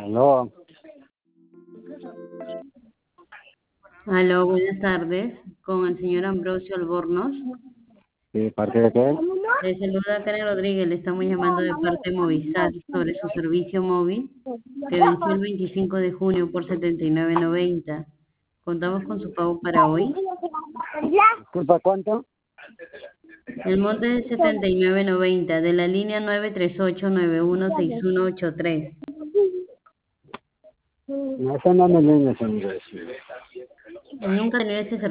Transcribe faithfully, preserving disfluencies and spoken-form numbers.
Aló, Aló, buenas tardes, con el señor Ambrosio Albornoz. ¿sí, parte de qué? Le saluda Karen Rodríguez, le estamos llamando de parte de Movistar sobre su servicio móvil que venció el veinticinco de junio por setenta y nueve noventa. Contamos con su pago para hoy. Disculpa, ¿cuánto? El monte es de setenta y nueve noventa de la línea nueve tres ocho nueve uno seis uno ocho tres. No, esa no me viene, señor. Nunca tenía ese servicio.